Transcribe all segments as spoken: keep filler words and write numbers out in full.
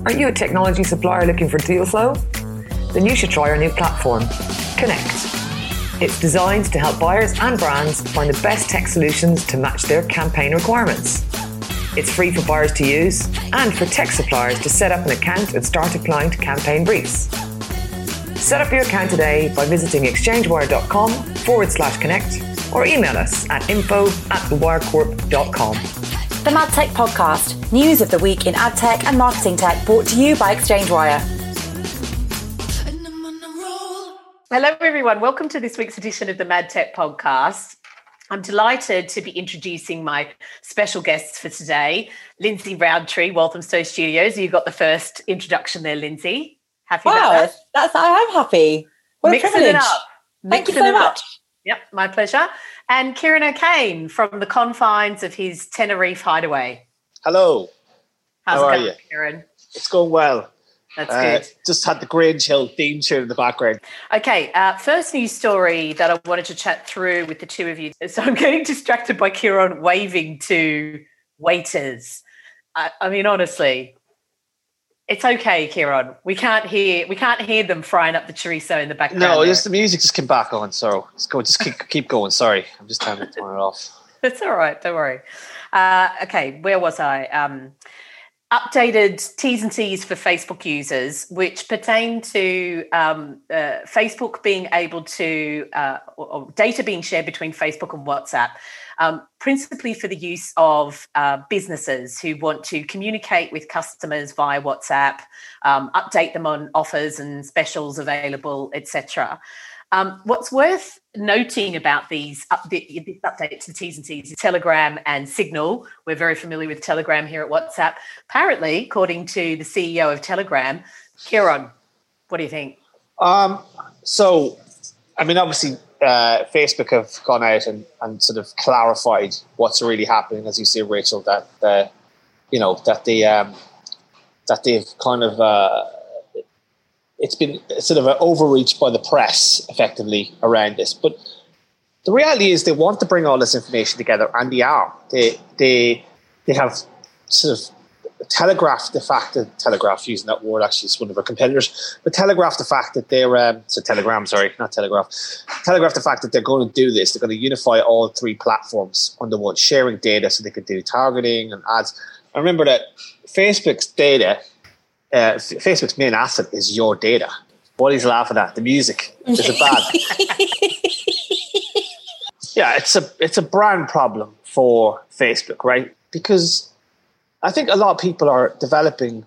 Are you a technology supplier looking for deal flow? Then you should try our new platform, Connect. It's designed to help buyers and brands find the best tech solutions to match their campaign requirements. It's free for buyers to use and for tech suppliers to set up an account and start applying to campaign briefs. Set up your account today by visiting exchangewire.com forward slash connect or email us at info at thewirecorp.com. The Mad Tech Podcast, news of the week in ad tech and marketing tech, brought to you by ExchangeWire. Hello everyone, welcome to this week's edition of the Mad Tech Podcast. I'm delighted to be introducing my special guests for today, Lindsay Roundtree, Walthamstow Studios. You got the first introduction there, Lindsay. Happy wow, about that? That's, I am happy. What Mixing a privilege. it up. Thank Mixing you so it much. Up. Yep, my pleasure. And Kieran O'Kane from the confines of his Tenerife hideaway. Hello. How's How it are going, you? Kieran? It's going well. That's Uh, good. just had the Grange Hill theme tune in the background. Okay, uh, first news story that I wanted to chat through with the two of you. So I'm getting distracted by Kieran waving to waiters. I, I mean, honestly, it's okay, Kieran. We can't hear we can't hear them frying up the chorizo in the background. No, there. just the music just came back on. So let's go. Just keep, keep going. Sorry, I'm just turning turn it off. That's all right. Don't worry. Uh, okay, where was I? Um, updated T's and C's for Facebook users, which pertain to um, uh, Facebook being able to, uh, or, or data being shared between Facebook and WhatsApp, um, principally for the use of uh, businesses who want to communicate with customers via WhatsApp, um, update them on offers and specials available, et cetera. Um, what's worth noting about these up, this update to the T's and C's is Telegram and Signal. We're very familiar with Telegram here at WhatsApp. Apparently, according to the C E O of Telegram, Kieran, what do you think? Um, so, I mean, obviously, uh, Facebook have gone out and, and sort of clarified what's really happening, as you see, Rachel, that the, you know, that the um, that they've kind of. Uh, It's been sort of an overreach by the press, effectively, around this. But the reality is, they want to bring all this information together, and they are. They they they have sort of telegraphed the fact that telegraph using that word actually is one of our competitors, but telegraphed the fact that they're um, so Telegram, sorry, not telegraph, telegraphed the fact that they're going to do this. They're going to unify all three platforms under one, sharing data so they can do targeting and ads. And remember that Facebook's data. Uh, Facebook's main asset is your data. What he's laughing at, the music. Is it bad? Yeah, it's a it's a brand problem for Facebook, right? Because I think a lot of people are developing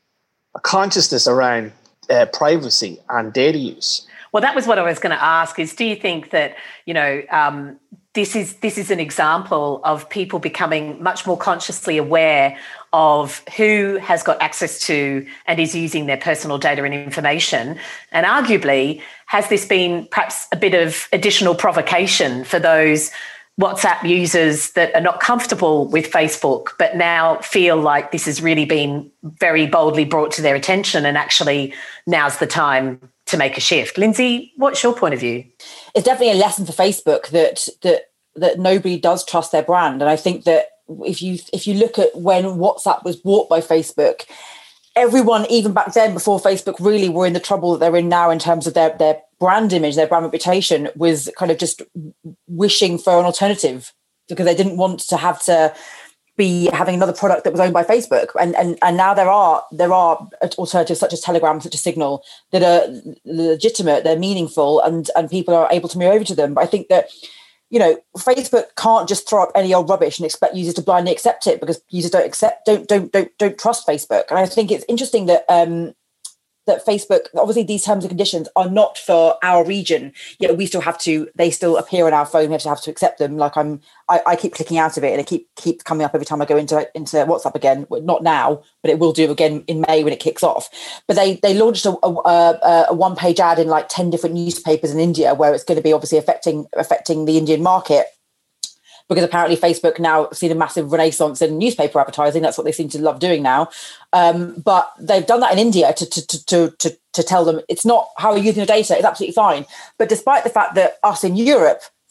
a consciousness around uh, privacy and data use. Well, that was what I was going to ask is, do you think that, you know, um, this is this is an example of people becoming much more consciously aware of who has got access to and is using their personal data and information? And arguably, has this been perhaps a bit of additional provocation for those WhatsApp users that are not comfortable with Facebook, but now feel like this has really been very boldly brought to their attention and actually now's the time to make a shift? Lindsay, what's your point of view? It's definitely a lesson for Facebook that that that nobody does trust their brand. And I think that if you if you look at when WhatsApp was bought by Facebook, everyone, even back then, before Facebook really were in the trouble that they're in now in terms of their, their brand image, their brand reputation, was kind of just wishing for an alternative because they didn't want to have to be having another product that was owned by Facebook. And and and now there are there are alternatives such as Telegram, such as Signal, that are legitimate, they're meaningful, and and people are able to move over to them. But I think that, you know, Facebook can't just throw up any old rubbish and expect users to blindly accept it, because users don't accept, don't, don't, don't, don't trust Facebook. And I think it's interesting that um, that Facebook, obviously these terms and conditions are not for our region, yet we still have to, they still appear on our phone. We have to have to accept them. Like I'm, I, I keep clicking out of it and it keep, keep coming up every time I go into, into WhatsApp again. Well, not now, but it will do again in May when it kicks off. But they, they launched a, a, a, a one page ad in like ten different newspapers in India, where it's going to be obviously affecting, affecting the Indian market. Because apparently Facebook now have seen a massive renaissance in newspaper advertising. That's what they seem to love doing now. Um, but they've done that in India to, to, to, to, to tell them it's not how you're using your data, it's absolutely fine. But despite the fact that us in Europe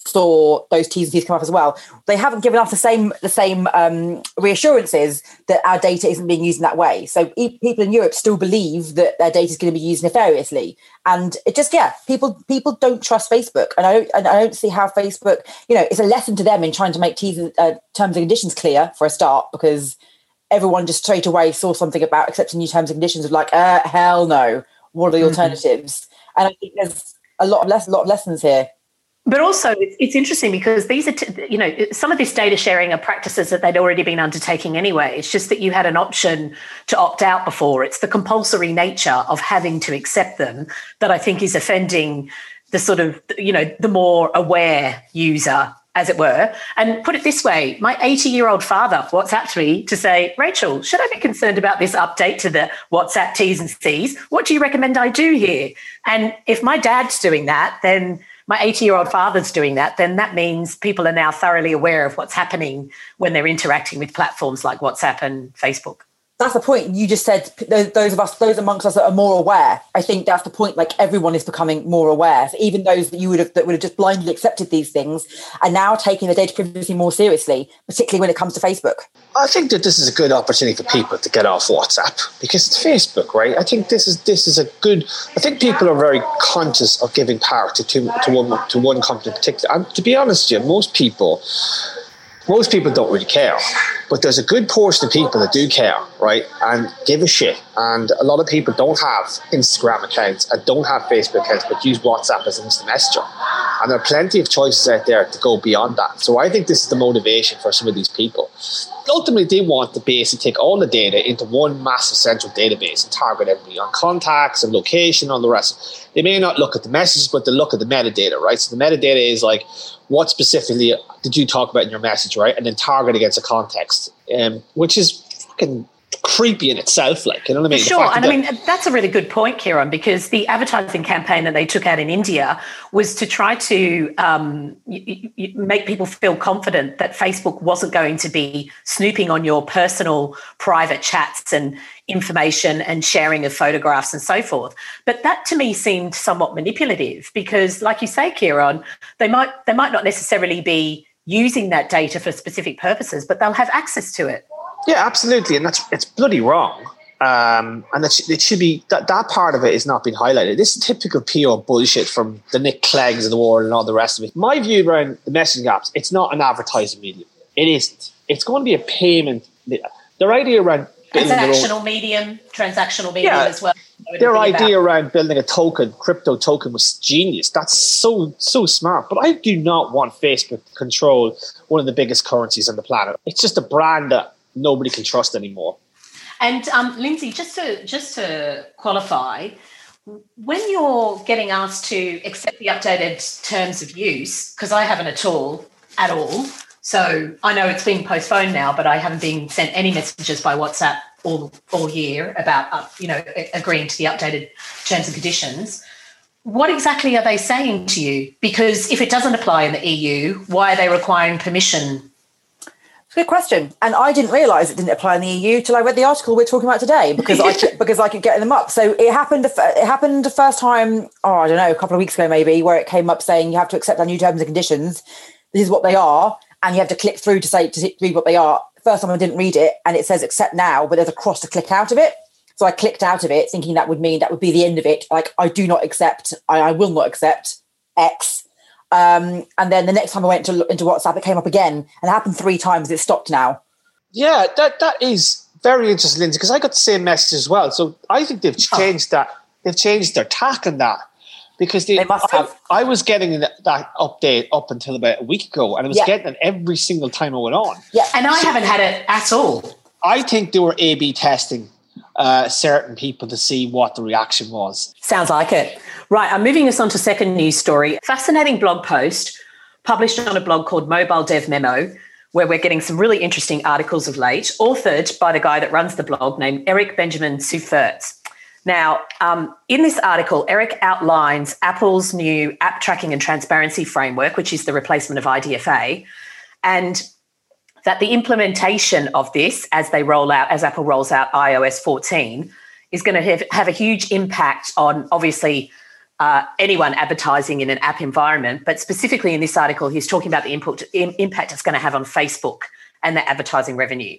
saw those T's and C's come up as well. They haven't given us the same the same um, reassurances that our data isn't being used in that way. So e- people in Europe still believe that their data is going to be used nefariously, and it just yeah, people people don't trust Facebook, and I don't and I don't see how Facebook, you know, it's a lesson to them in trying to make T's and, uh, terms and conditions clear for a start, because everyone just straight away saw something about accepting new terms and conditions of like, uh, hell no, what are the mm-hmm. alternatives? And I think there's a lot of less, a lot of lessons here. But also, it's, it's interesting because these are, t- you know, some of this data sharing are practices that they'd already been undertaking anyway. It's just that you had an option to opt out before. It's the compulsory nature of having to accept them that I think is offending the sort of, you know, the more aware user, as it were. And put it this way, my eighty-year-old father WhatsApped me to say, Rachel, should I be concerned about this update to the WhatsApp T's and C's? What do you recommend I do here? And if my dad's doing that, then my eighty-year-old father's doing that, then that means people are now thoroughly aware of what's happening when they're interacting with platforms like WhatsApp and Facebook. That's the point. You just said those, those of us, those amongst us that are more aware. I think that's the point. Like, everyone is becoming more aware. So even those that you would have that would have just blindly accepted these things are now taking the data privacy more seriously, particularly when it comes to Facebook. I think that this is a good opportunity for people to get off WhatsApp because it's Facebook, right? I think this is this is a good. I think people are very conscious of giving power to to, to one to one company in particular. And to be honest with you, most people. Most people don't really care, but there's a good portion of people that do care, right, and give a shit. And a lot of people don't have Instagram accounts and don't have Facebook accounts, but use WhatsApp as an instant messenger. And there are plenty of choices out there to go beyond that. So I think this is the motivation for some of these people. Ultimately, they want to basically take all the data into one massive central database and target everybody on contacts and location and all the rest. They may not look at the messages, but they look at the metadata, right? So the metadata is like, what specifically did you talk about in your message, right? And then target against a context, um, which is fucking creepy in itself, like, you know what I mean? Sure, and I mean, that's a really good point, Kieran, because the advertising campaign that they took out in India was to try to um, y- y- make people feel confident that Facebook wasn't going to be snooping on your personal private chats and information and sharing of photographs and so forth. But that to me seemed somewhat manipulative because, like you say, Kieran, they might they might not necessarily be using that data for specific purposes, but they'll have access to it. Yeah, absolutely, and that's it's bloody wrong. Um, and it, sh- it should be that that part of it is not being highlighted. This is typical P R bullshit from the Nick Cleggs of the world and all the rest of it. My view around the messaging apps, it's not an advertising medium. It isn't. It's going to be a payment. Their idea around transactional own, medium, transactional medium yeah, as well. Their idea about. around building a token, crypto token, was genius. That's so so smart. But I do not want Facebook to control one of the biggest currencies on the planet. It's just a brand that nobody can trust anymore. And um, Lindsay, just to just to qualify, when you're getting asked to accept the updated terms of use, because I haven't at all, at all. So I know it's been postponed now, but I haven't been sent any messages by WhatsApp all all year about uh, you know agreeing to the updated terms and conditions. What exactly are they saying to you? Because if it doesn't apply in the E U, why are they requiring permission? Good question. And I didn't realise it didn't apply in the E U till I read the article we're talking about today because I kept, because I kept getting them up. So it happened. It happened the first time. Oh, I don't know, a couple of weeks ago maybe, where it came up saying you have to accept our new terms and conditions. This is what they are, and you have to click through to say to read what they are. First time I didn't read it, and it says accept now, but there's a cross to click out of it. So I clicked out of it, thinking that would mean that would be the end of it. Like I do not accept. I, I will not accept X. Um, and then the next time I went to into WhatsApp, it came up again, and it happened three times. It's stopped now. Yeah, that that is very interesting, Lindsay, because I got the same message as well. So I think they've changed oh. that. They've changed their tack on that because they, they must I, have. I was getting that, that update up until about a week ago, and I was yeah. getting it every single time I went on. Yeah, and I so haven't had it at all. I think they were A B testing uh, certain people to see what the reaction was. Sounds like it. Right, I'm moving us on to second news story. Fascinating blog post published on a blog called Mobile Dev Memo, where we're getting some really interesting articles of late, authored by the guy that runs the blog named Eric Benjamin Sufferts. Now, um, in this article, Eric outlines Apple's new app tracking and transparency framework, which is the replacement of I D F A, and that the implementation of this as they roll out, as Apple rolls out i O S fourteen, is going to have, have a huge impact on, obviously, uh, anyone advertising in an app environment. But specifically in this article, he's talking about the input, in, impact it's going to have on Facebook and the advertising revenue.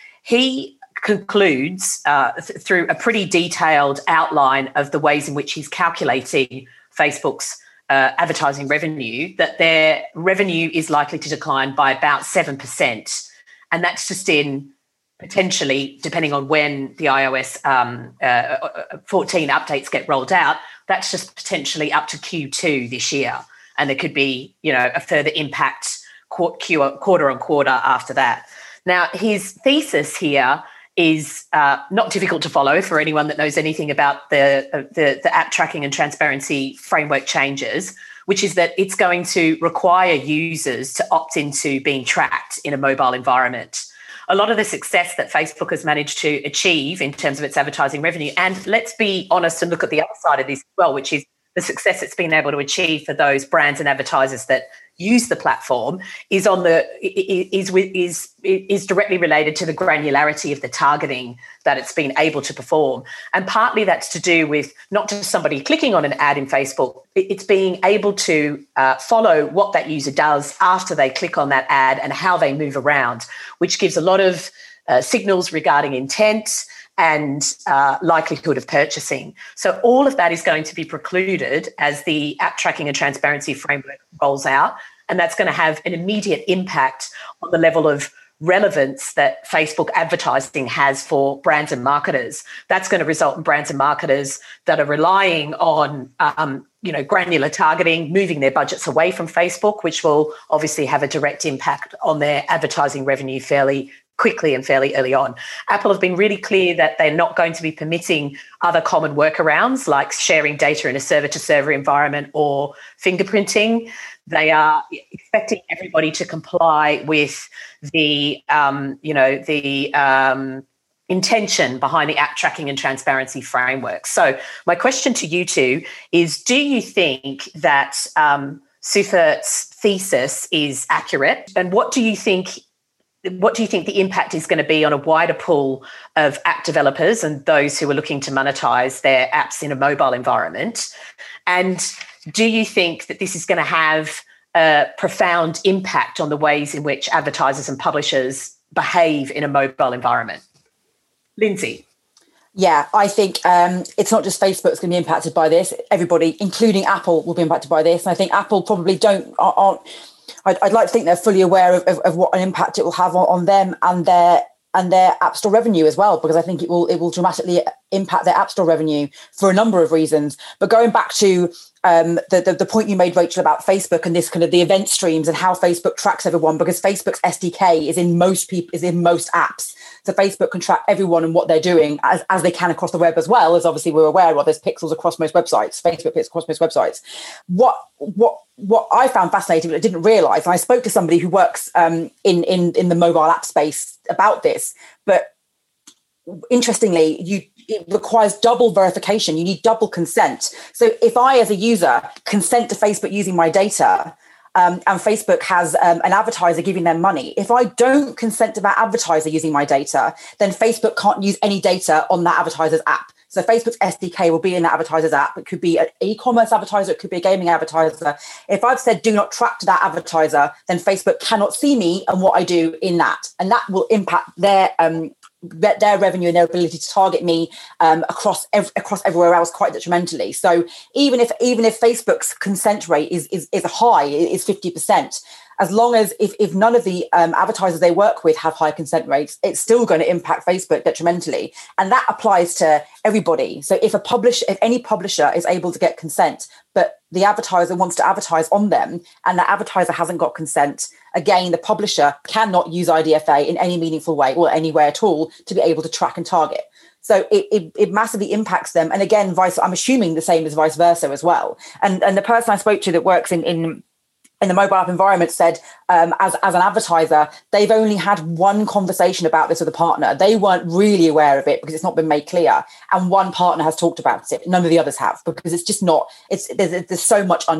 He concludes uh, th- through a pretty detailed outline of the ways in which he's calculating Facebook's uh, advertising revenue, that their revenue is likely to decline by about seven percent. And that's just in potentially, depending on when the iOS um, uh, fourteen updates get rolled out, that's just potentially up to Q two this year. And there could be, you know, a further impact quarter on quarter after that. Now, his thesis here is uh, not difficult to follow for anyone that knows anything about the, uh, the, the app tracking and transparency framework changes, which is that it's going to require users to opt into being tracked in a mobile environment. A lot of the success that Facebook has managed to achieve in terms of its advertising revenue, and let's be honest and look at the other side of this as well, which is the success it's been able to achieve for those brands and advertisers that use the platform, is on the is is is directly related to the granularity of the targeting that it's been able to perform. And partly that's to do with not just somebody clicking on an ad in Facebook, it's being able to uh, follow what that user does after they click on that ad and how they move around, which gives a lot of uh, signals regarding intent and uh, likelihood of purchasing. So all of that is going to be precluded as the app tracking and transparency framework rolls out, and that's going to have an immediate impact on the level of relevance that Facebook advertising has for brands and marketers. That's going to result in brands and marketers that are relying on um, you know, granular targeting, moving their budgets away from Facebook, which will obviously have a direct impact on their advertising revenue fairly quickly and fairly early on. Apple have been really clear that they're not going to be permitting other common workarounds like sharing data in a server-to-server environment or fingerprinting. They are expecting everybody to comply with the, um, you know, the um, intention behind the app tracking and transparency framework. So my question to you two is, do you think that um, Seufert's thesis is accurate? And what do you think What do you think the impact is going to be on a wider pool of app developers and those who are looking to monetize their apps in a mobile environment? And do you think that this is going to have a profound impact on the ways in which advertisers and publishers behave in a mobile environment? Lindsay? Yeah, I think um, it's not just Facebook that's going to be impacted by this. Everybody, including Apple, will be impacted by this. And I think Apple probably don't aren't. I'd, I'd like to think they're fully aware of, of, of what an impact it will have on, on them and their and their App Store revenue as well, because I think it will it will dramatically impact their App Store revenue for a number of reasons. But going back to um, the, the the point you made, Rachel, about Facebook and this kind of the event streams and how Facebook tracks everyone, because Facebook's S D K is in most people is in most apps. So Facebook can track everyone and what they're doing as, as they can across the web as well, as obviously we're aware of. There's pixels across most websites. Facebook pixels across most websites. What what what I found fascinating, but I didn't realise, and I spoke to somebody who works um, in in in the mobile app space about this, but interestingly, you it requires double verification. You need double consent. So if I, as a user, consent to Facebook using my data, Um, and Facebook has um, an advertiser giving them money, if I don't consent to that advertiser using my data, then Facebook can't use any data on that advertiser's app. So Facebook's S D K will be in the advertiser's app. It could be an e-commerce advertiser. It could be a gaming advertiser. If I've said do not track to that advertiser, then Facebook cannot see me and what I do in that. And that will impact their um, their revenue and their ability to target me um, across ev- across everywhere else quite detrimentally. So even if even if Facebook's consent rate is is, is high, is fifty percent, as long as if, if none of the um, advertisers they work with have high consent rates, it's still going to impact Facebook detrimentally. And that applies to everybody. So if a publish, if any publisher is able to get consent, but the advertiser wants to advertise on them and the advertiser hasn't got consent, again, the publisher cannot use I D F A in any meaningful way or anywhere at all to be able to track and target. So it, it, it massively impacts them. And again, vice, I'm assuming the same as vice versa as well. And, and the person I spoke to that works in, in in the mobile app environment said, um, as, as an advertiser, they've only had one conversation about this with a partner. They weren't really aware of it because it's not been made clear. And one partner has talked about it. None of the others have, because it's just not, it's there's, there's so much unknown.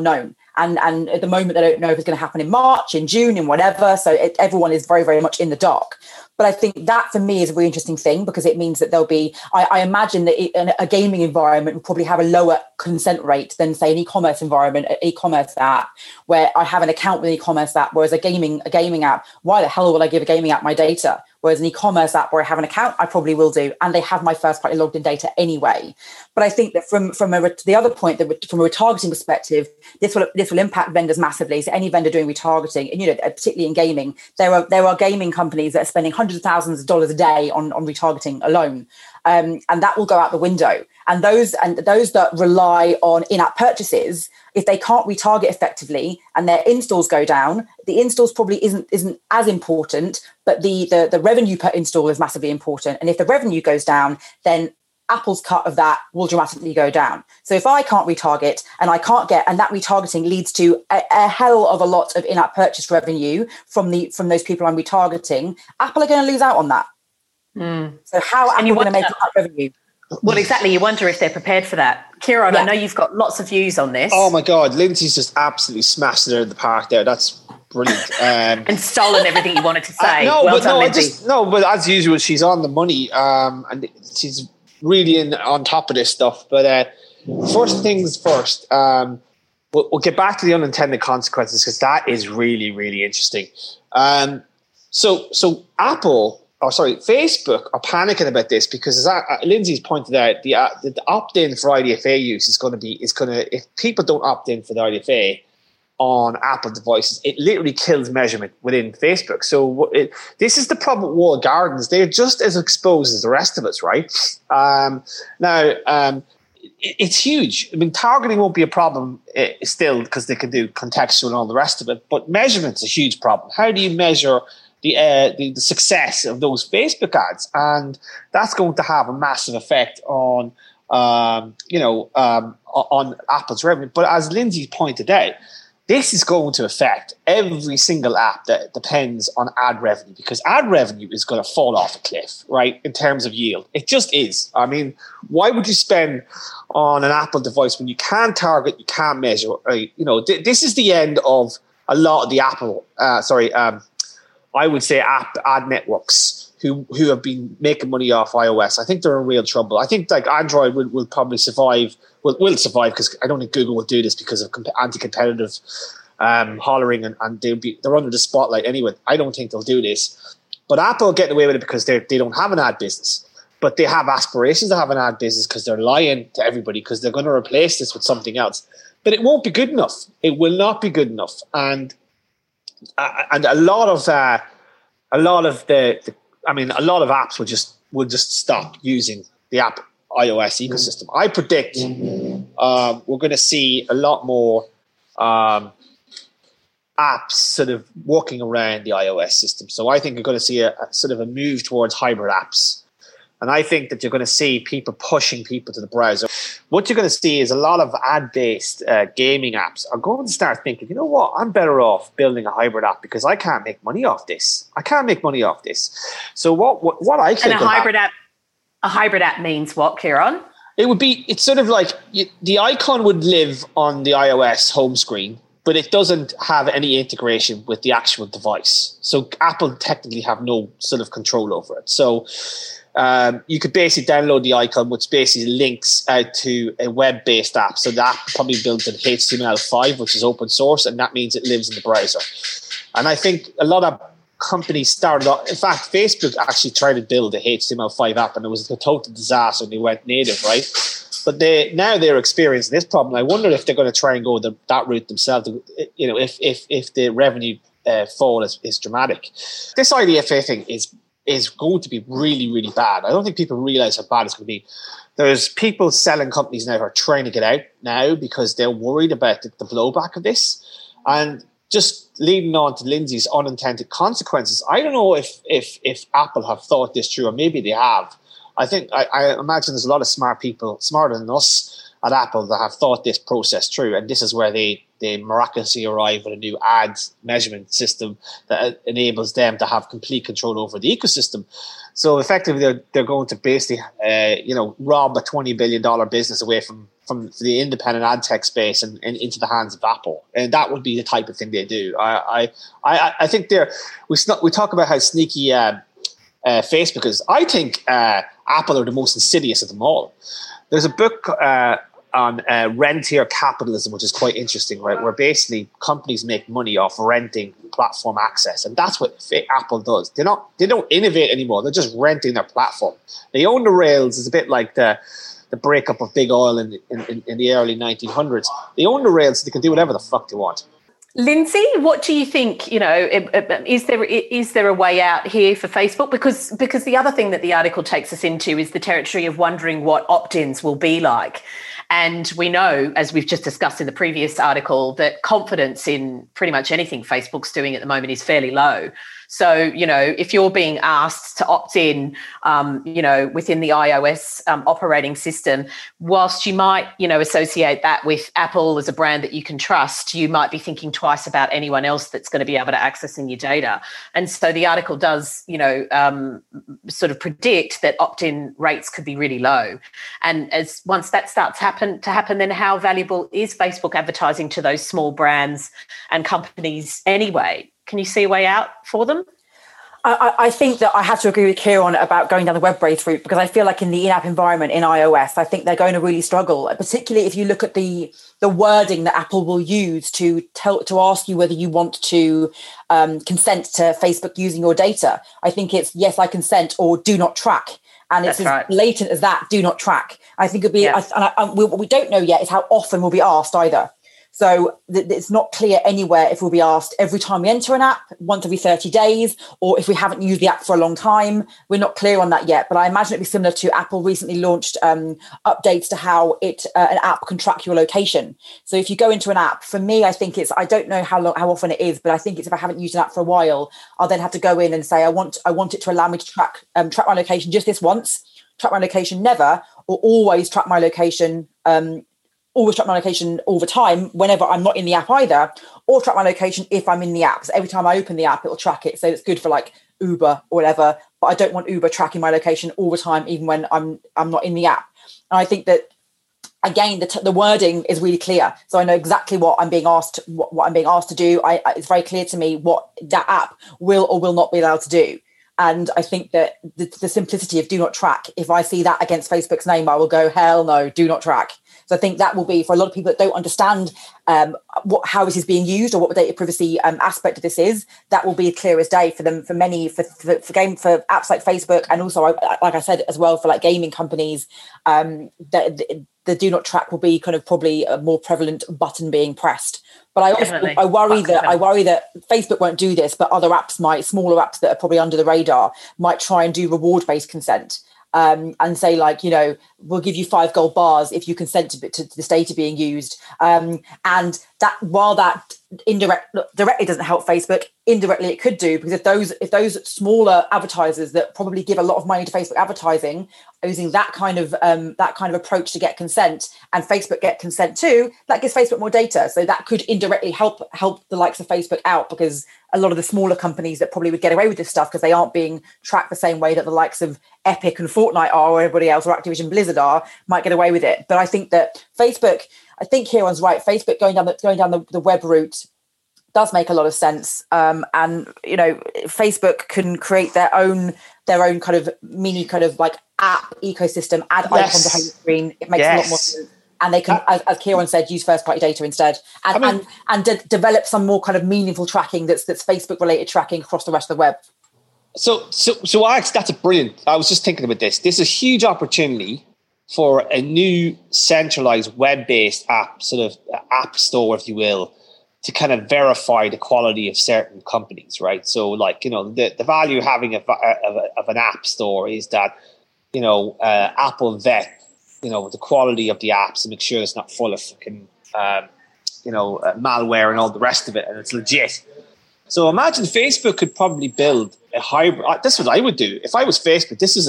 And, and at the moment, they don't know if it's going to happen in March, in June, in whatever. So it, everyone is very, very much in the dark. But I think that for me is a really interesting thing, because it means that there'll be, I, I imagine that it, a gaming environment will probably have a lower consent rate than, say, an e-commerce environment, an e-commerce app, where I have an account with an e-commerce app, whereas a gaming a gaming app, why the hell will I give a gaming app my data? Whereas an e-commerce app where I have an account, I probably will do, and they have my first party logged in data anyway. But I think that from from a, the other point, that from a retargeting perspective, this will this will impact vendors massively. So any vendor doing retargeting, and you know, particularly in gaming, there are there are gaming companies that are spending hundreds of thousands of dollars a day on on retargeting alone, um, and that will go out the window. And those and those that rely on in-app purchases, if they can't retarget effectively and their installs go down, the installs probably isn't isn't as important, but the, the the revenue per install is massively important. And if the revenue goes down, then Apple's cut of that will dramatically go down. So if I can't retarget and I can't get, and that retargeting leads to a, a hell of a lot of in-app purchase revenue from the from those people I'm retargeting, Apple are going to lose out on that. Mm. So how are Apple going to make that revenue? Well, exactly. You wonder if they're prepared for that. Kieran, Yeah. I know you've got lots of views on this. Oh my God, Lindsay's just absolutely smashed it out of the park there. That's brilliant. Um, And stolen everything you wanted to say. uh, no, well but done, no, I Lindsay. just no, but as usual, she's on the money, um, and she's really in on top of this stuff. But uh, first things first, um, we'll, we'll get back to the unintended consequences, because that is really, really interesting. Um, so, so Apple. Oh, sorry, Facebook are panicking about this because, as uh, Lindsay's pointed out, the, uh, the, the opt-in for I D F A use is going to be is going to if people don't opt in for the I D F A on Apple devices, it literally kills measurement within Facebook. So it, this is the problem with walled gardens; they're just as exposed as the rest of us, right? Um, now, um, it, it's huge. I mean, targeting won't be a problem uh, still, because they can do contextual and all the rest of it, but measurement's a huge problem. How do you measure The, uh, the the success of those Facebook ads? And that's going to have a massive effect on um, you know um, on Apple's revenue. But as Lindsay pointed out, this is going to affect every single app that depends on ad revenue, because ad revenue is going to fall off a cliff, right? In terms of yield, it just is. I mean, why would you spend on an Apple device when you can't target, you can't measure? Right? You know, th- this is the end of a lot of the Apple. Uh, sorry. Um, I would say app ad networks who who have been making money off iOS. I think they're in real trouble. I think like Android will, will probably survive, will, will survive, because I don't think Google will do this because of comp- anti-competitive um, hollering, and, and they'll be they're under the spotlight anyway. I don't think they'll do this. But Apple are getting away with it because they they don't have an ad business. But they have aspirations to have an ad business, because they're lying to everybody, because they're going to replace this with something else. But it won't be good enough. It will not be good enough. And Uh, and a lot of uh, a lot of the, the, I mean, a lot of apps will just will just stop using the app iOS ecosystem. I predict um, we're going to see a lot more um, apps sort of walking around the iOS system. So I think you're going to see a, a sort of a move towards hybrid apps. And I think that you're going to see people pushing people to the browser. What you're going to see is a lot of ad-based uh, gaming apps are going to start thinking, you know what, I'm better off building a hybrid app, because I can't make money off this. I can't make money off this. So what what, what I think And a hybrid app, a hybrid app means what, Kieran? It would be, it's sort of like you, the icon would live on the iOS home screen, but it doesn't have any integration with the actual device. So Apple technically have no sort of control over it. So Um, you could basically download the icon, which basically links out to a web-based app. So that probably built in H T M L five, which is open source, and that means it lives in the browser. And I think a lot of companies started off, in fact, Facebook actually tried to build a H T M L five app, and it was a total disaster, and they went native, right? But they now they're experiencing this problem. I wonder if they're going to try and go the, that route themselves. You know, if if if the revenue uh, fall is, is dramatic, this I D F A thing is. is going to be really, really bad. I don't think people realize how bad it's going to be. There's people selling companies now who are trying to get out now because they're worried about the, the blowback of this. And just leading on to Lindsay's unintended consequences, I don't know if if if Apple have thought this through, or maybe they have. I think I, I imagine there's a lot of smart people, smarter than us at Apple, that have thought this process through, and this is where they they miraculously arrive at a new ad measurement system that enables them to have complete control over the ecosystem. So effectively, they're they're going to basically uh, you know rob a twenty billion dollar business away from from the independent ad tech space and, and into the hands of Apple, and that would be the type of thing they do. I I I, I think they're we we talk about how sneaky uh, uh, Facebook is. I think uh, Apple are the most insidious of them all. There's a book uh, on uh, rentier capitalism, which is quite interesting, right? Where basically companies make money off renting platform access, and that's what Apple does. They're not, they don't innovate anymore. They're just renting their platform. They own the rails. It's a bit like the the breakup of big oil in, in, in the early nineteen hundreds. They own the rails, so they can do whatever the fuck they want. Lindsay, what do you think? You know, is there is there a way out here for Facebook? Because because the other thing that the article takes us into is the territory of wondering what opt-ins will be like. And we know, as we've just discussed in the previous article, that confidence in pretty much anything Facebook's doing at the moment is fairly low. So, you know, if you're being asked to opt in, um, you know, within the iOS um, operating system, whilst you might, you know, associate that with Apple as a brand that you can trust, you might be thinking twice about anyone else that's going to be able to access your data. And so the article does, you know, um, sort of predict that opt-in rates could be really low. And as once that starts happen to happen, then how valuable is Facebook advertising to those small brands and companies anyway? Can you see a way out for them? I, I think that I have to agree with Kieran about going down the web-based route, because I feel like in the in-app environment in iOS, I think they're going to really struggle, particularly if you look at the the wording that Apple will use to tell to ask you whether you want to um, consent to Facebook using your data. I think it's yes, I consent, or do not track. And it's That's as right. blatant as that, do not track. I think it'll be, Yeah. I, and I, and we, what we don't know yet is how often we'll be asked either. So th- it's not clear anywhere if we'll be asked every time we enter an app, once every thirty days, or if we haven't used the app for a long time. We're not clear on that yet, but I imagine it'd be similar to Apple recently launched um, updates to how it uh, an app can track your location. So if you go into an app, for me, I think it's, I don't know how long, how often it is, but I think it's if I haven't used an app for a while, I'll then have to go in and say, I want, I want it to allow me to track, um, track my location just this once, track my location never, or always track my location um, always track my location all the time whenever I'm not in the app either, or track my location if I'm in the app. So every time I open the app, it'll track it. So it's good for like Uber or whatever, but I don't want Uber tracking my location all the time, even when I'm I'm not in the app. And I think that, again, the, t- the wording is really clear. So I know exactly what I'm being asked, what, what I'm being asked to do. I, I, it's very clear to me what that app will or will not be allowed to do. And I think that the, the simplicity of do not track, if I see that against Facebook's name, I will go, hell no, do not track. So I think that will be, for a lot of people that don't understand um, what how this is being used or what the data privacy um, aspect of this is, that will be clear as day for them, for many, for for, for game for apps like Facebook, and also, like I said as well, for like gaming companies, um, that the, the do not track will be kind of probably a more prevalent button being pressed. But I also Definitely. I worry Fuck that them. I worry that Facebook won't do this, but other apps might, smaller apps that are probably under the radar, might try and do reward-based consent. Um, and say, like, you know, we'll give you five gold bars if you consent to, to this data being used. Um, and that, while that indirect directly doesn't help Facebook, indirectly it could do, because if those if those smaller advertisers that probably give a lot of money to Facebook advertising are using that kind of um, that kind of approach to get consent, and Facebook get consent too, that gives Facebook more data. So that could indirectly help help the likes of Facebook out, because a lot of the smaller companies that probably would get away with this stuff because they aren't being tracked the same way that the likes of Epic and Fortnite are, or everybody else, or Activision Blizzard are, might get away with it. But I think that Facebook, I think Kieran's right, Facebook going down the going down the, the web route does make a lot of sense. Um, and, you know, Facebook can create their own their own kind of mini kind of like app ecosystem, add Yes. icons to home screen. It makes Yes. a lot more sense. And they can, Uh, as, as Kieran said, use first-party data instead, and I mean- and, and de- develop some more kind of meaningful tracking that's that's Facebook-related tracking across the rest of the web. So, so, so Alex, that's a brilliant. I was just thinking about this. This is a huge opportunity for a new centralized web-based app, sort of app store, if you will, to kind of verify the quality of certain companies, right? So, like, you know, the, the value of having a, of, a, of an app store is that, you know, uh, Apple vet, you know, the quality of the apps and make sure it's not full of fucking, um, you know, uh, malware and all the rest of it, and it's legit. So imagine Facebook could probably build a hybrid. Uh, this is what I would do if I was Facebook. This is a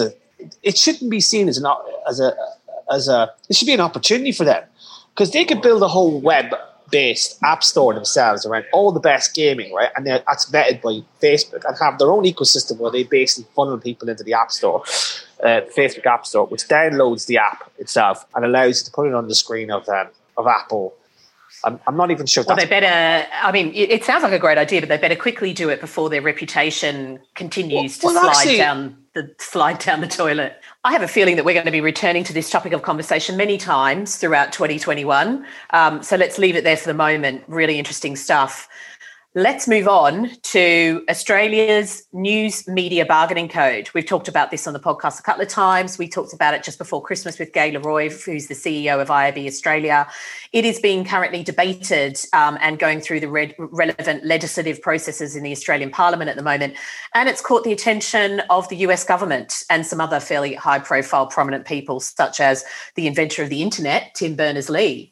it shouldn't be seen as an as a as a it should be an opportunity for them, because they could build a whole web-based app store themselves around all the best gaming, right? And that's vetted by Facebook, and have their own ecosystem where they basically funnel people into the app store, uh, Facebook App Store, which downloads the app itself and allows you to put it on the screen of um, of Apple. I'm, I'm not even sure. Well, they better. I mean, it, it sounds like a great idea, but they better quickly do it before their reputation continues well, to well, slide actually, down the slide down the toilet. I have a feeling that we're going to be returning to this topic of conversation many times throughout twenty twenty-one. Um, so let's leave it there for the moment. Really interesting stuff. Let's move on to Australia's News Media Bargaining Code. We've talked about this on the podcast a couple of times. We talked about it just before Christmas with Gai Leroy, who's the C E O of I A B Australia. It is being currently debated um, and going through the re- relevant legislative processes in the Australian Parliament at the moment. And it's caught the attention of the U S government and some other fairly high-profile prominent people, such as the inventor of the internet, Tim Berners-Lee.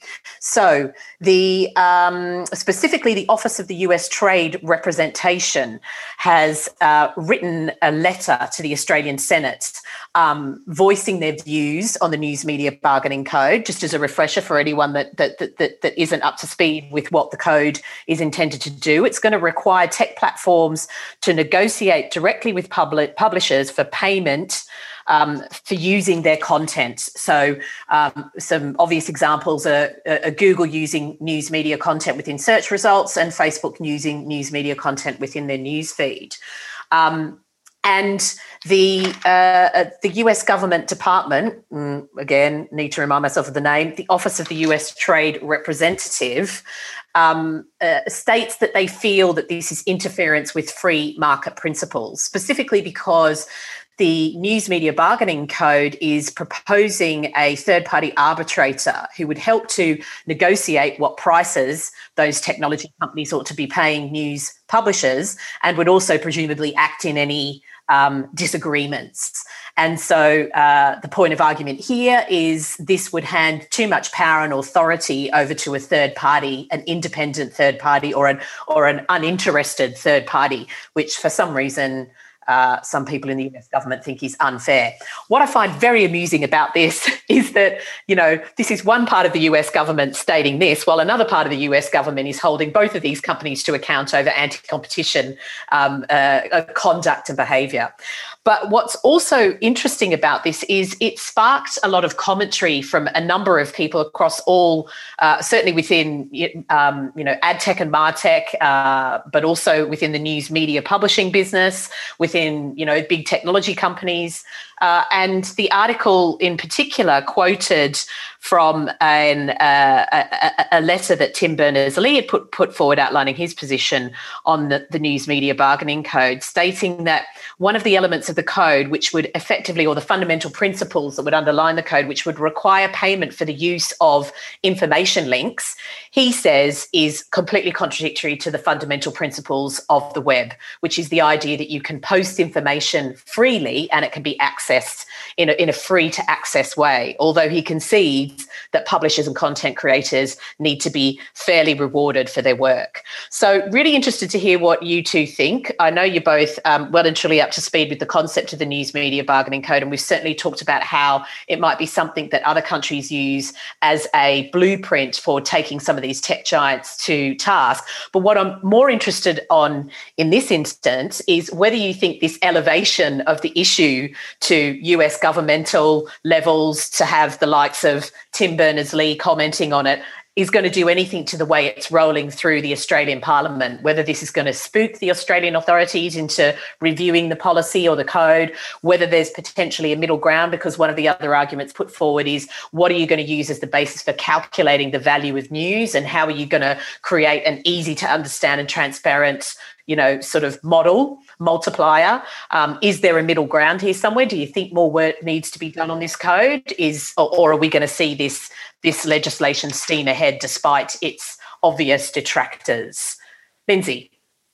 So the um, specifically the Office of the U S Trade Representation has uh, written a letter to the Australian Senate um, voicing their views on the News Media Bargaining Code, just as a refresher for anyone that, that, that, that, that isn't up to speed with what the code is intended to do. It's going to require tech platforms to negotiate directly with public publishers for payment Um, for using their content. So um, some obvious examples are, are Google using news media content within search results and Facebook using news media content within their news feed. Um, and the uh, the U S government department, mm, again, need to remind myself of the name, the Office of the U S Trade Representative, um, uh, states that they feel that this is interference with free market principles, specifically because the News Media Bargaining Code is proposing a third-party arbitrator who would help to negotiate what prices those technology companies ought to be paying news publishers, and would also presumably act in any um, disagreements. And so uh, the point of argument here is this would hand too much power and authority over to a third party, an independent third party, or an or an uninterested third party, which for some reason Uh, some people in the U S government think is unfair. What I find very amusing about this is that, you know, this is one part of the U S government stating this, while another part of the U S government is holding both of these companies to account over anti-competition um, uh, conduct and behaviour. But what's also interesting about this is it sparked a lot of commentary from a number of people across all, uh, certainly within, um, you know, ad tech and martech, uh, but also within the news media publishing business, within, you know, big technology companies. Uh, and the article in particular quoted from an, uh, a, a letter that Tim Berners-Lee had put, put forward outlining his position on the, the News Media Bargaining Code, stating that one of the elements of the code which would effectively, or the fundamental principles that would underline the code, which would require payment for the use of information links, he says is completely contradictory to the fundamental principles of the web, which is the idea that you can post information freely and it can be accessed in a, in a free to access way, although he concedes that publishers and content creators need to be fairly rewarded for their work. So really interested to hear what you two think. I know you're both um, well and truly up to speed with the concept of the News Media Bargaining Code, and we've certainly talked about how it might be something that other countries use as a blueprint for taking some of these tech giants to task. But what I'm more interested on in this instance is whether you think this elevation of the issue to U S governmental levels, to have the likes of Tim Berners-Lee commenting on it, is going to do anything to the way it's rolling through the Australian Parliament, whether this is going to spook the Australian authorities into reviewing the policy or the code, whether there's potentially a middle ground, because one of the other arguments put forward is, what are you going to use as the basis for calculating the value of news, and how are you going to create an easy to understand and transparent, you know, sort of model multiplier? Um, is there a middle ground here somewhere? Do you think more work needs to be done on this code? Is or, or are we going to see this this legislation steam ahead despite its obvious detractors? Lindsay?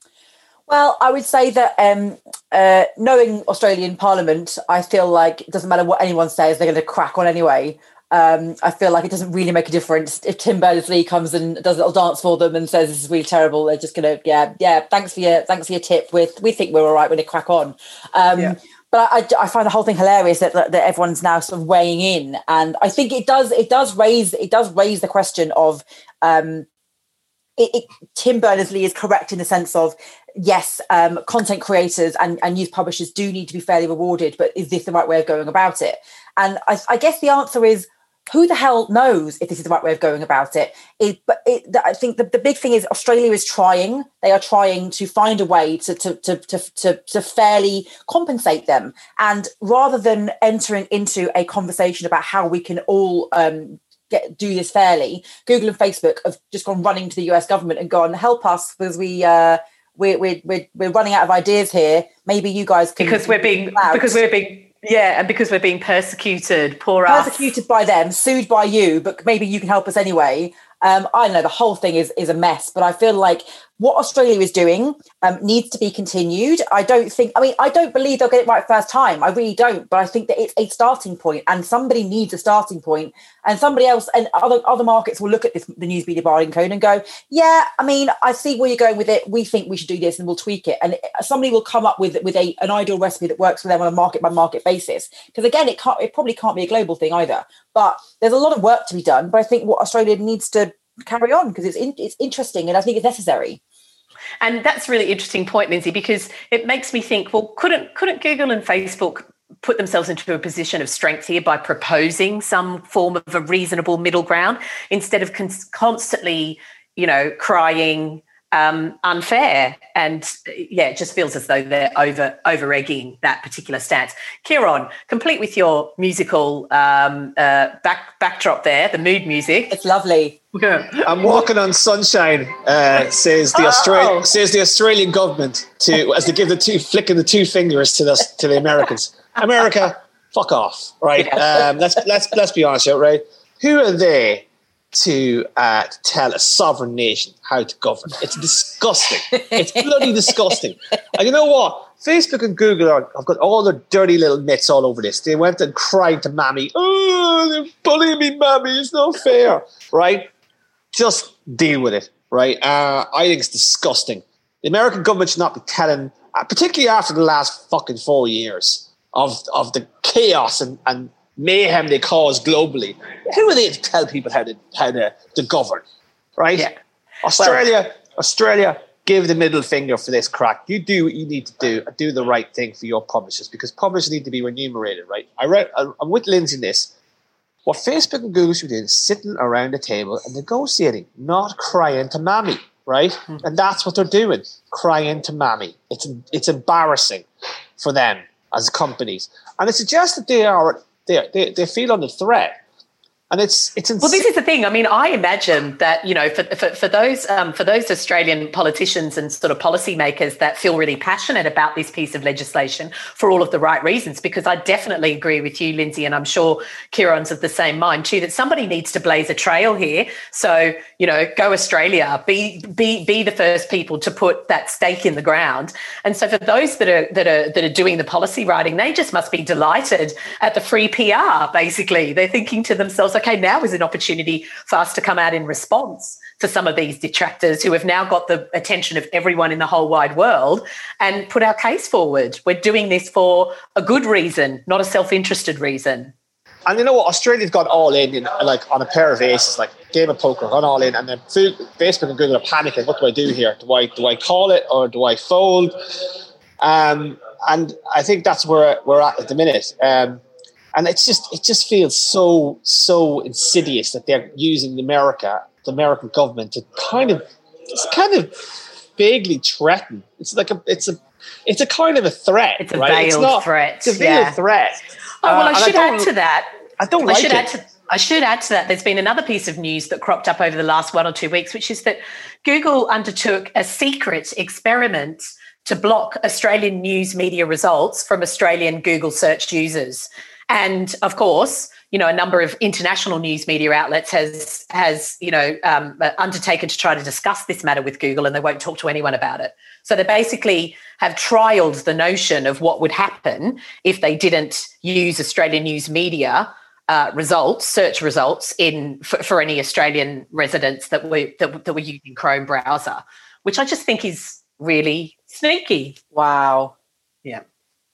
Well, I would say that um, uh, knowing Australian Parliament, I feel like it doesn't matter what anyone says, they're going to crack on anyway. Um, I feel like it doesn't really make a difference if Tim Berners-Lee comes and does a little dance for them and says this is really terrible. They're just gonna, yeah, yeah. Thanks for your, thanks for your tip. We we think we're all right. We're gonna crack on. Um, yeah. but I, I find the whole thing hilarious that, that everyone's now sort of weighing in, and I think it does it does raise it does raise the question of um, it, it, Tim Berners-Lee is correct in the sense of yes, um, content creators and, and news publishers do need to be fairly rewarded, but is this the right way of going about it? And I, I guess the answer is, who the hell knows if this is the right way of going about it? it but it, I think the, the big thing is Australia is trying. They are trying to find a way to to, to, to, to to fairly compensate them. And rather than entering into a conversation about how we can all um, get do this fairly, Google and Facebook have just gone running to the U S government and gone, help us because we... Uh, we're, we're, we're, we're running out of ideas here. Maybe you guys can... Because we're being... Because we're being... Yeah, and because we're being persecuted, poor us. Persecuted by them, sued by you, but maybe you can help us anyway. Um, I know the whole thing is is a mess, but I feel like what Australia is doing um, needs to be continued. I don't think, I mean, I don't believe they'll get it right first time. I really don't. But I think that it's a starting point, and somebody needs a starting point, and somebody else and other other markets will look at this, the News Media Bargaining Code, and go, yeah, I mean, I see where you're going with it. We think we should do this, and we'll tweak it. And somebody will come up with with a an ideal recipe that works for them on a market by market basis. Because again, it can't, it probably can't be a global thing either. But there's a lot of work to be done. But I think what Australia needs to carry on because it's in, it's interesting and I think it's necessary. And that's a really interesting point, Lindsay, because it makes me think, well, couldn't couldn't Google and Facebook put themselves into a position of strength here by proposing some form of a reasonable middle ground instead of con- constantly, you know, crying um, unfair? And yeah, it just feels as though they're over over egging that particular stance. Kieran, complete with your musical um, uh, back backdrop there, the mood music. It's lovely. I'm walking on sunshine. Uh, says the Oh. Australian says the Australian government to as they give the two flicking the two fingers to the to the Americans. America, fuck off, right? Um, let's let's let's be honest, here, right? Who are they to uh, tell a sovereign nation how to govern? It's disgusting. It's bloody disgusting. And you know what? Facebook and Google are, have got all their dirty little mitts all over this. They went and cried to Mammy, oh, they're bullying me, Mammy, it's not fair, right? Just deal with it, right? Uh, I think it's disgusting. The American government should not be telling, uh, particularly after the last fucking four years of, of the chaos and, and mayhem they cause globally. Who are they to tell people how to how to, to govern, right? Yeah. Australia, well, Australia, give the middle finger for this crack. You do what you need to do and do the right thing for your publishers because publishers need to be remunerated, right? I read, I'm with Lindsay in this. What Facebook and Google should be doing is sitting around the table and negotiating, not crying to Mammy, right? Mm-hmm. And that's what they're doing, crying to Mammy. It's it's embarrassing for them as companies. And it suggests that they are they they, they feel under threat. And it's it's well. This is the thing. I mean, I imagine that you know, for for, for those um, for those Australian politicians and sort of policymakers that feel really passionate about this piece of legislation for all of the right reasons, because I definitely agree with you, Lindsay, and I'm sure Kieran's of the same mind too. That somebody needs to blaze a trail here. So you know, go Australia, be be be the first people to put that stake in the ground. And so for those that are that are that are doing the policy writing, they just must be delighted at the free P R. Basically, they're thinking to themselves, okay, now is an opportunity for us to come out in response to some of these detractors who have now got the attention of everyone in the whole wide world and put our case forward. We're doing this for a good reason, not a self-interested reason. And you know what? Australia's gone all in, in like on a pair of aces, like game of poker, gone all in, and then Facebook and Google are panicking. What do I do here? Do I do I call it or do I fold? Um, and I think that's where we're at at the minute. Um, And it's just it just feels so so insidious that they're using the America, the American government to kind of it's kind of vaguely threaten. It's like a it's a it's a kind of a threat. It's a right? veiled it's not, threat. It's a veiled yeah. threat. Oh well, uh, I should I add to that. I don't I like should it. Add to, I should add to that. There's been another piece of news that cropped up over the last one or two weeks, which is that Google undertook a secret experiment to block Australian news media results from Australian Google search users. And of course, you know, a number of international news media outlets has, has you know, um, undertaken to try to discuss this matter with Google, and they won't talk to anyone about it. So they basically have trialled the notion of what would happen if they didn't use Australian news media uh, results, search results, in for, for any Australian residents that were that, that were using Chrome browser, which I just think is really sneaky. Wow. Yeah.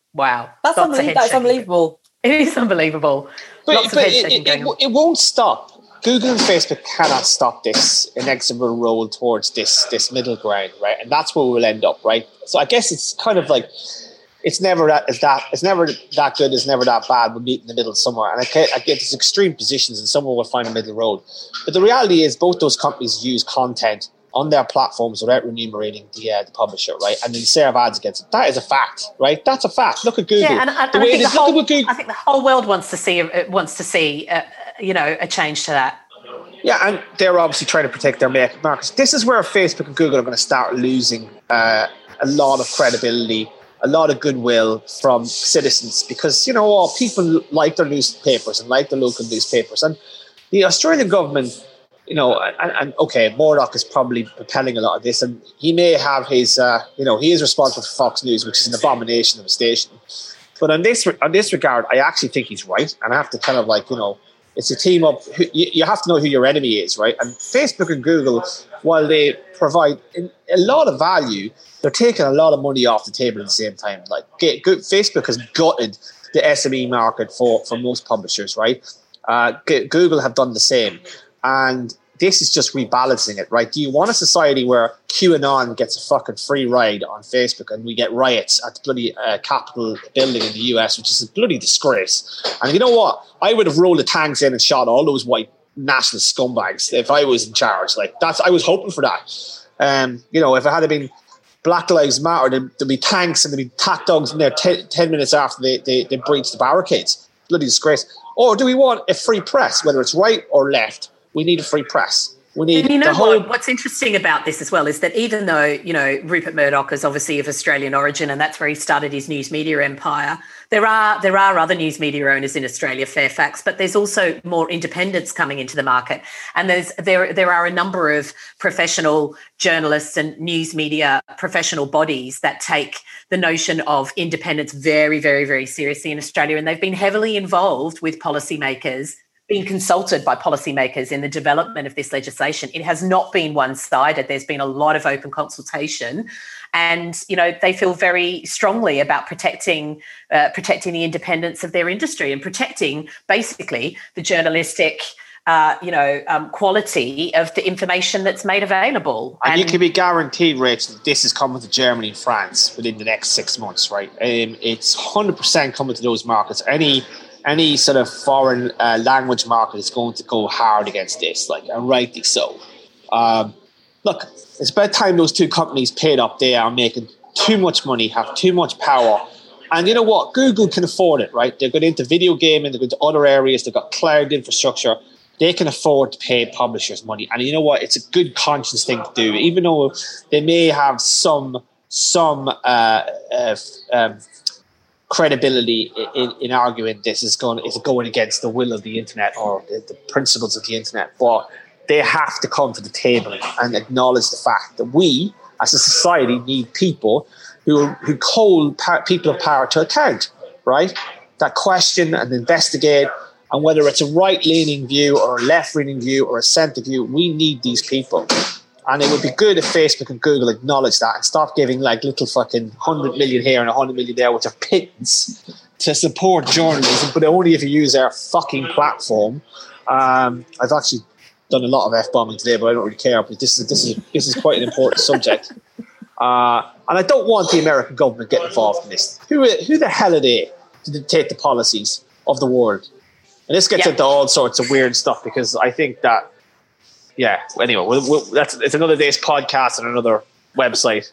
Wow. That's, Lots of unbelie- head that's shaking. unbelievable. It is unbelievable. But, Lots but of head it, shaking it, going it, on. it won't stop. Google and Facebook cannot stop this inexorable roll towards this this middle ground, right? And that's where we'll end up, right? So I guess it's kind of like it's never that it's that it's never that good, it's never that bad. We'll meet in the middle somewhere. And I get, I get these extreme positions, and somewhere we'll find a middle road. But the reality is, both those companies use content on their platforms without remunerating the uh, the publisher, right? And then serve ads against it. That is a fact, right? That's a fact. Look at Google. Yeah, and, and, the and I, way think it the is, look whole, at what Google. I think the whole world wants to see uh, wants to see uh, you know a change to that. Yeah, and they're obviously trying to protect their markets. This is where Facebook and Google are going to start losing uh, a lot of credibility, a lot of goodwill from citizens, because, you know, people like their newspapers and like the local newspapers. And the Australian government, you know, and, and okay, Murdoch is probably propelling a lot of this, and he may have his, uh, you know, he is responsible for Fox News, which is an abomination of a station. But on this, on this regard, I actually think he's right, and I have to kind of like, you know, it's a team up. You have to know who your enemy is, right? And Facebook and Google, while they provide a lot of value, they're taking a lot of money off the table at the same time. Like Facebook has gutted the S M E market for, for most publishers, right? Uh, Google have done the same. And this is just rebalancing it, right? Do you want a society where QAnon gets a fucking free ride on Facebook and we get riots at the bloody uh, Capitol building in the U S, which is a bloody disgrace? And you know what? I would have rolled the tanks in and shot all those white nationalist scumbags if I was in charge. Like that's, I was hoping for that. Um, you know, if it had been Black Lives Matter, there'd, there'd be tanks and there'd be tack dogs in there ten, ten minutes after they, they, they breached the barricades. Bloody disgrace. Or do we want a free press, whether it's right or left? We need a free press. We need and you know the whole. What? What's interesting about this as well is that even though, you know, Rupert Murdoch is obviously of Australian origin, and that's where he started his news media empire, there are there are other news media owners in Australia, Fairfax, but there's also more independents coming into the market, and there's there there are a number of professional journalists and news media professional bodies that take the notion of independence very, very, very seriously in Australia, and they've been heavily involved with policymakers, being consulted by policymakers in the development of this legislation. It has not been one-sided. There's been a lot of open consultation, and you know they feel very strongly about protecting uh, protecting the independence of their industry and protecting basically the journalistic uh, you know um, quality of the information that's made available. And, and you can be guaranteed, Rachel, that this is coming to Germany and France within the next six months, right? Um, it's one hundred percent coming to those markets. Any Any sort of foreign uh, language market is going to go hard against this, like, and rightly so. Um, look, it's about time those two companies paid up. They are making too much money, have too much power. And you know what? Google can afford it, right? They're going into video gaming, they're going to other areas, they've got cloud infrastructure. They can afford to pay publishers money. And you know what? It's a good conscience thing to do, even though they may have some, some uh, uh, um, credibility in, in arguing this is going is going against the will of the internet or the, the principles of the internet, but they have to come to the table and acknowledge the fact that we, as a society, need people who who hold people of power to account, right? That question and investigate, and whether it's a right-leaning view or a left-leaning view or a centre view, we need these people. And it would be good if Facebook and Google acknowledge that and stop giving like little fucking one hundred million here and one hundred million there, which are pittance, to support journalism, but only if you use our fucking platform. Um, I've actually done a lot of F-bombing today, but I don't really care. But this is this is this is quite an important subject, uh, and I don't want the American government getting involved in this. Who who the hell are they to dictate the policies of the world? And this gets yeah. into all sorts of weird stuff, because I think that. Yeah. Anyway, we'll, we'll, that's it's another day's podcast and another website.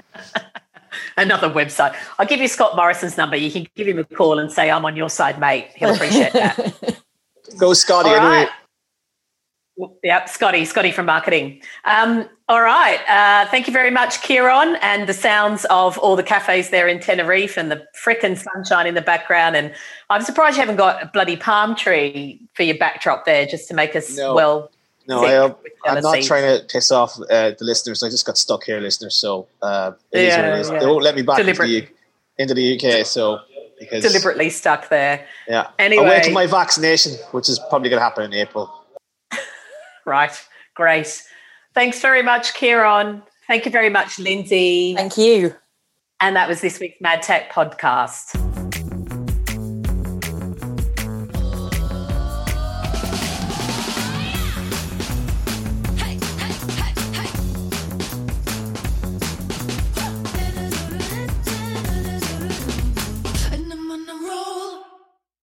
Another website. I'll give you Scott Morrison's number. You can give him a call and say, "I'm on your side, mate." He'll appreciate that. Go, Scotty. All Anyway. right. Yep, Scotty. Scotty from marketing. Um, all right. Uh, thank you very much, Kieran. And the sounds of all the cafes there in Tenerife and the frickin' sunshine in the background. And I'm surprised you haven't got a bloody palm tree for your backdrop there, just to make us No. well. No, I, uh, I'm not trying to piss off uh, the listeners. I just got stuck here, listeners. So uh, it is what it is. Yeah. They won't let me back into Deliberate- the, U- into the U K. So because Deliberately stuck there. yeah, Anyway. I'll wait till my vaccination, which is probably going to happen in April. Right. Great. Thanks very much, Kieran. Thank you very much, Lindsay. Thank you. And that was this week's Mad Tech podcast.